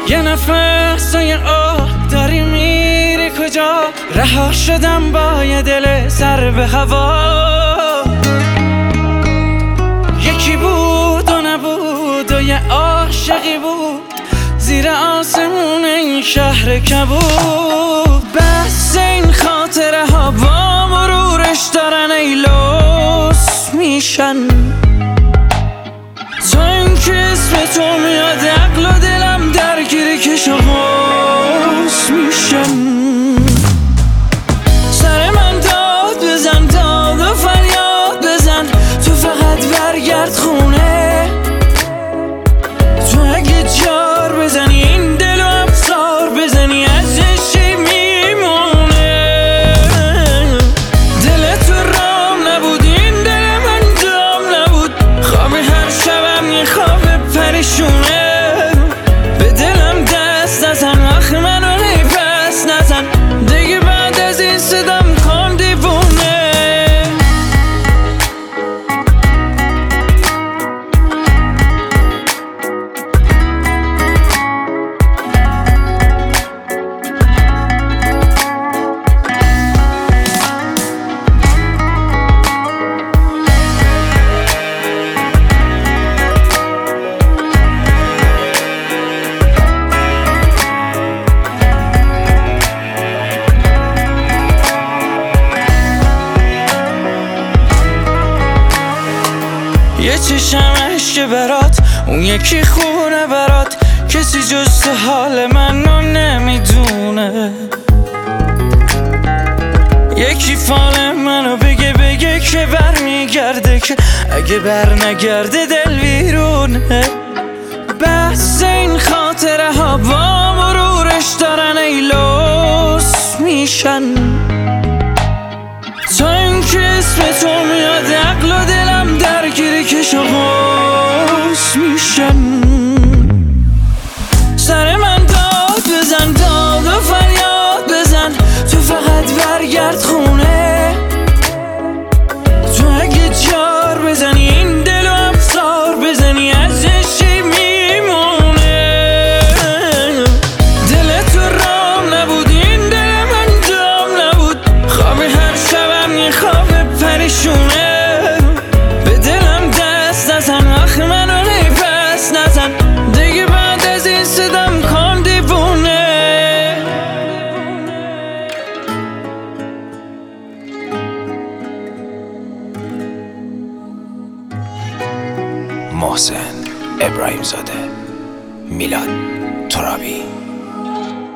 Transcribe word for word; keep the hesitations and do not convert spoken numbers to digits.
یه نفس و یه آه داری میری کجا؟ رها شدم با یه دل سر به هوا. یکی بود و نبود و یه عاشقی بود زیر آسمون این شهر کبود. بس این خاطره ها با مرورش دارن ای لوس میشن. تا این که اسم تو میاد عقل و دلم درگیر کش و قوس میشن. سر من داد بزن داد و فریاد بزن، تو فقط برگرد خونه. تو اگه جار بزنی این دل و افسار بزنی ازش چی میمونه؟ دل تو رام نبود این دل من دام نبود، خواب هر شبم یه خواب پریشونه. به دلم دست نزن آخ منو هی پس نزن، دیگه بعد از این صدام کن دیوونه. یه چشم عشق برات، اون یکی خونه برات، کسی جز تو حال منو نمیدونه. یکی فال منو بگه بگه که بر میگرده، که اگه بر نگرده دل ویرونه. بس این خاطره ها با مرورش دارن ای لوس میشن. تا این که اسم تو میاد عقل و دلم درگیر کش و قوس میشن. سر من داد بزن داد و فریاد بزن، تو فقط برگرد خونه. تو اگه جار بزنی این دل و افسار بزنی ازش چی میمونه؟ دل تو رام نبود این دل من دام نبود، خواب هر شبم یه خواب پریشونه. به دلم دست نزن آخ منو هی پس نزن، دیگه بعد از این صدام کن دیوونه. محسن ابراهیم زاده، میلاد ترابی.